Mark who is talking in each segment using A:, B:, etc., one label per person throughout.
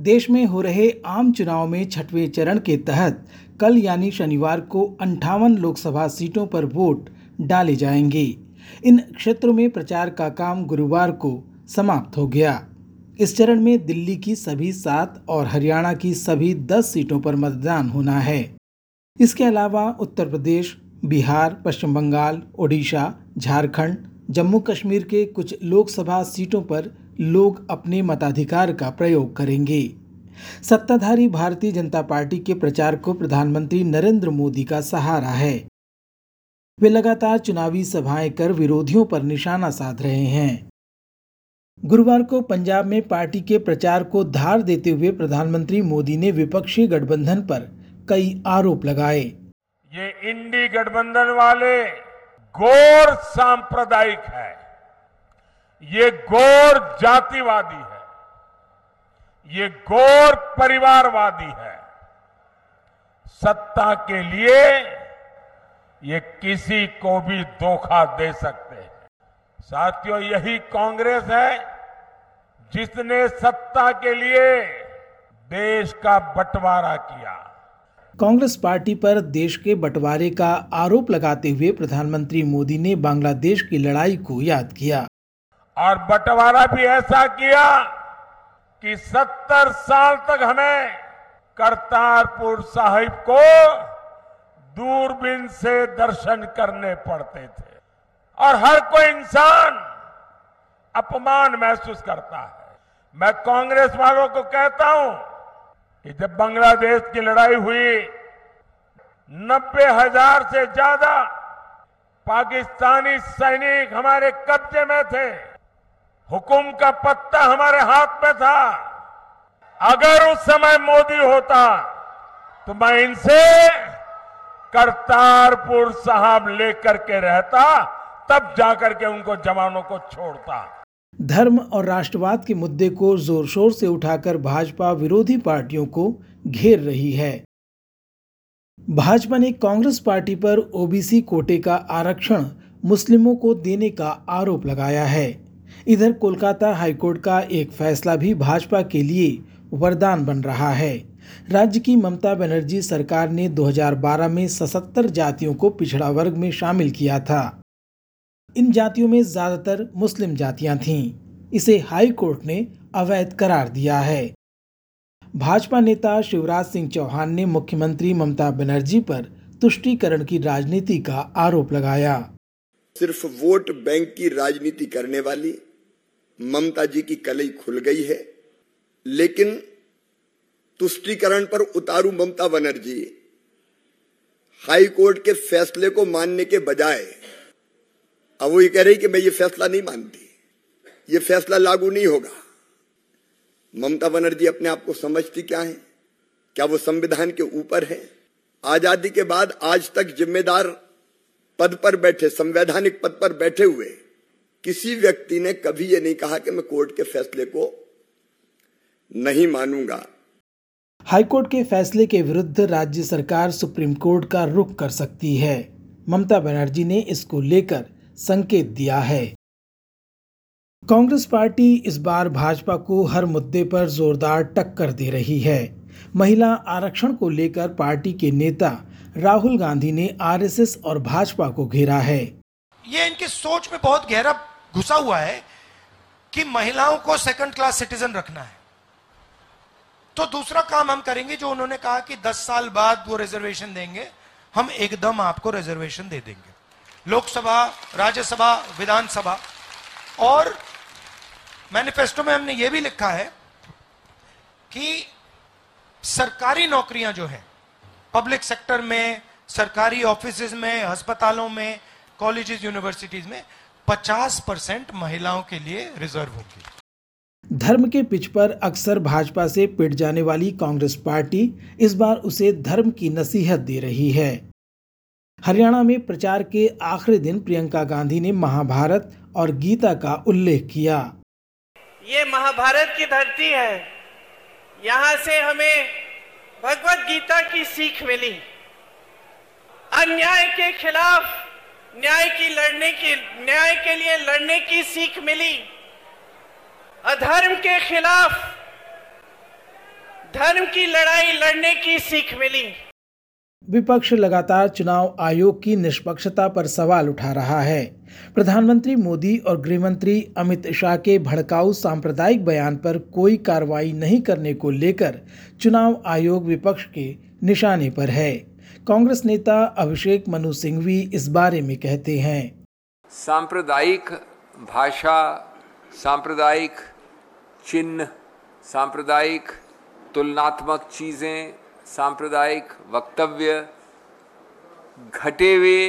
A: देश में हो रहे आम चुनाव में छठवें चरण के तहत कल यानी शनिवार को 58 लोकसभा सीटों पर वोट डाले जाएंगे। इन क्षेत्रों में प्रचार का काम गुरुवार को समाप्त हो गया। इस चरण में दिल्ली की सभी 7 और हरियाणा की सभी 10 सीटों पर मतदान होना है। इसके अलावा उत्तर प्रदेश, बिहार, पश्चिम बंगाल, ओडिशा, झारखंड, जम्मू कश्मीर के कुछ लोकसभा सीटों पर लोग अपने मताधिकार का प्रयोग करेंगे। सत्ताधारी भारतीय जनता पार्टी के प्रचार को प्रधानमंत्री नरेंद्र मोदी का सहारा है। वे लगातार चुनावी सभाएं कर विरोधियों पर निशाना साध रहे हैं। गुरुवार को पंजाब में पार्टी के प्रचार को धार देते हुए प्रधानमंत्री मोदी ने विपक्षी गठबंधन पर कई आरोप लगाए।
B: ये इंडी गठबंधन वाले घोर सांप्रदायिक है, ये घोर जातिवादी है, ये घोर परिवारवादी है। सत्ता के लिए ये किसी को भी धोखा दे सकते हैं। साथियों, यही कांग्रेस है जिसने सत्ता के लिए देश का बंटवारा किया।
A: कांग्रेस पार्टी पर देश के बंटवारे का आरोप लगाते हुए प्रधानमंत्री मोदी ने बांग्लादेश की लड़ाई को याद किया
B: और बंटवारा भी ऐसा किया कि 70 साल तक हमें करतारपुर साहिब को दूरबीन से दर्शन करने पड़ते थे और हर कोई इंसान अपमान महसूस करता है। मैं कांग्रेस वालों को कहता हूं कि जब बांग्लादेश की लड़ाई हुई 90,000 से ज्यादा पाकिस्तानी सैनिक हमारे कब्जे में थे, हुकुम का पत्ता हमारे हाथ में था। अगर उस समय मोदी होता तो मैं इनसे करतारपुर साहब लेकर के रहता, तब जाकर के उनको जवानों को छोड़ता।
A: धर्म और राष्ट्रवाद के मुद्दे को जोर शोर से उठाकर भाजपा विरोधी पार्टियों को घेर रही है। भाजपा ने कांग्रेस पार्टी पर ओबीसी कोटे का आरक्षण मुस्लिमों को देने का आरोप लगाया है। इधर कोलकाता हाईकोर्ट का एक फैसला भी भाजपा के लिए वरदान बन रहा है। राज्य की ममता बनर्जी सरकार ने 2012 में 77 जातियों को पिछड़ा वर्ग में शामिल किया था। इन जातियों में ज्यादातर मुस्लिम जातियां थीं। इसे हाई कोर्ट ने अवैध करार दिया है। भाजपा नेता शिवराज सिंह चौहान ने मुख्यमंत्री ममता बनर्जी पर तुष्टीकरण की राजनीति का आरोप लगाया।
C: सिर्फ वोट बैंक की राजनीति करने वाली ममता जी की कलई खुल गई है, लेकिन तुष्टीकरण पर उतारू ममता बनर्जी हाई कोर्ट के फैसले को मानने के बजाय अब वो ये कह रही कि मैं ये फैसला नहीं मानती, ये फैसला लागू नहीं होगा। ममता बनर्जी अपने आप को समझती क्या है? क्या वो संविधान के ऊपर है? आजादी के बाद आज तक जिम्मेदार पद पर बैठे, संवैधानिक पद पर बैठे हुए किसी व्यक्ति ने कभी ये नहीं कहा कि मैं कोर्ट के फैसले को नहीं मानूंगा।
A: हाईकोर्ट के फैसले के विरुद्ध राज्य सरकार सुप्रीम कोर्ट का रुख कर सकती है। ममता बनर्जी ने इसको लेकर संकेत दिया है। कांग्रेस पार्टी इस बार भाजपा को हर मुद्दे पर जोरदार टक्कर दे रही है। महिला आरक्षण को लेकर पार्टी के नेता राहुल गांधी ने आरएसएस और भाजपा को घेरा है।
D: ये इनकी सोच में बहुत गहरा घुसा हुआ है कि महिलाओं को सेकंड क्लास सिटीजन रखना है। तो दूसरा काम हम करेंगे जो उन्होंने कहा कि 10 साल बाद वो रिजर्वेशन देंगे, हम एकदम आपको रिजर्वेशन दे देंगे। लोकसभा, राज्यसभा, विधानसभा। और मैनिफेस्टो में हमने ये भी लिखा है कि सरकारी नौकरियां जो है पब्लिक सेक्टर में, सरकारी ऑफिसेज में, अस्पतालों में, कॉलेजेस, यूनिवर्सिटीज में 50% महिलाओं के लिए रिजर्व होगी।
A: धर्म के पिच पर अक्सर भाजपा से पिट जाने वाली कांग्रेस पार्टी इस बार उसे धर्म की नसीहत दे रही है। हरियाणा में प्रचार के आखिरी दिन प्रियंका गांधी ने महाभारत और गीता का उल्लेख किया।
E: ये महाभारत की धरती है, यहाँ से हमें भगवत गीता की सीख मिली। अन्याय के खिलाफ न्याय के लिए लड़ने की सीख मिली। अधर्म के खिलाफ धर्म की लड़ाई लड़ने की सीख मिली।
A: विपक्ष लगातार चुनाव आयोग की निष्पक्षता पर सवाल उठा रहा है। प्रधानमंत्री मोदी और गृहमंत्री अमित शाह के भड़काऊ सांप्रदायिक बयान पर कोई कार्रवाई नहीं करने को लेकर चुनाव आयोग विपक्ष के निशाने पर है। कांग्रेस नेता अभिषेक मनु सिंघवी इस बारे में कहते हैं,
F: सांप्रदायिक भाषा, सांप्रदायिक चिन्ह, सांप्रदायिक तुलनात्मक चीजें, सांप्रदायिक वक्तव्य, घटे हुए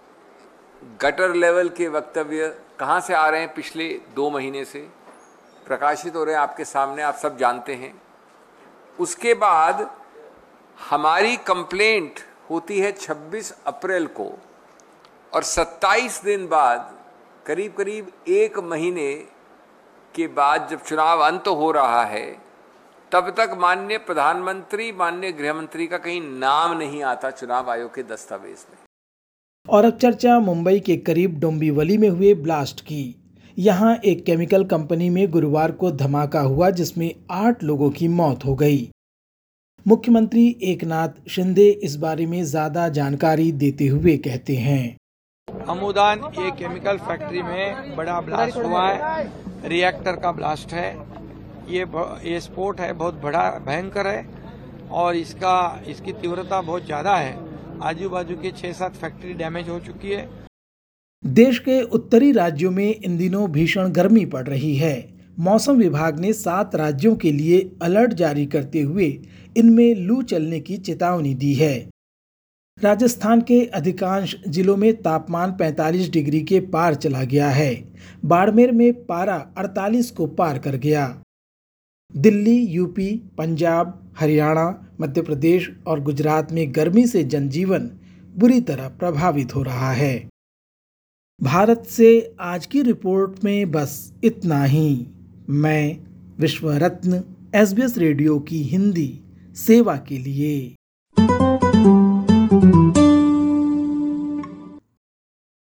F: गटर लेवल के वक्तव्य कहाँ से आ रहे हैं? पिछले 2 महीने से प्रकाशित हो रहे हैं आपके सामने, आप सब जानते हैं। उसके बाद हमारी कंप्लेंट होती है 26 अप्रैल को और 27 दिन बाद, करीब करीब 1 महीने के बाद जब चुनाव अंत हो रहा है, तब तक माननीय प्रधानमंत्री, माननीय गृहमंत्री का कहीं नाम नहीं आता चुनाव आयोग के दस्तावेज में।
A: और अब चर्चा मुंबई के करीब डोंबिवली में हुए ब्लास्ट की। यहां एक केमिकल कंपनी में गुरुवार को धमाका हुआ जिसमें 8 लोगों की मौत हो गई। मुख्यमंत्री एकनाथ शिंदे इस बारे में ज्यादा जानकारी देते हुए कहते हैं,
G: अमुदान ये केमिकल फैक्ट्री में बड़ा ब्लास्ट हुआ है, रिएक्टर का ब्लास्ट है। ये स्फोट है, बहुत बड़ा भयंकर है और इसकी तीव्रता बहुत ज्यादा है। आजू बाजू के 6-7 फैक्ट्री डैमेज हो चुकी है।
A: देश के उत्तरी राज्यों में इन दिनों भीषण गर्मी पड़ रही है। मौसम विभाग ने 7 राज्यों के लिए अलर्ट जारी करते हुए इनमें लू चलने की चेतावनी दी है। राजस्थान के अधिकांश जिलों में तापमान 45 डिग्री के पार चला गया है। बाड़मेर में पारा 48 को पार कर गया। दिल्ली, यूपी, पंजाब, हरियाणा, मध्य प्रदेश और गुजरात में गर्मी से जनजीवन बुरी तरह प्रभावित हो रहा है। भारत से आज की रिपोर्ट में बस इतना ही। मैं विश्व रत्न SBS रेडियो की हिंदी सेवा के लिए।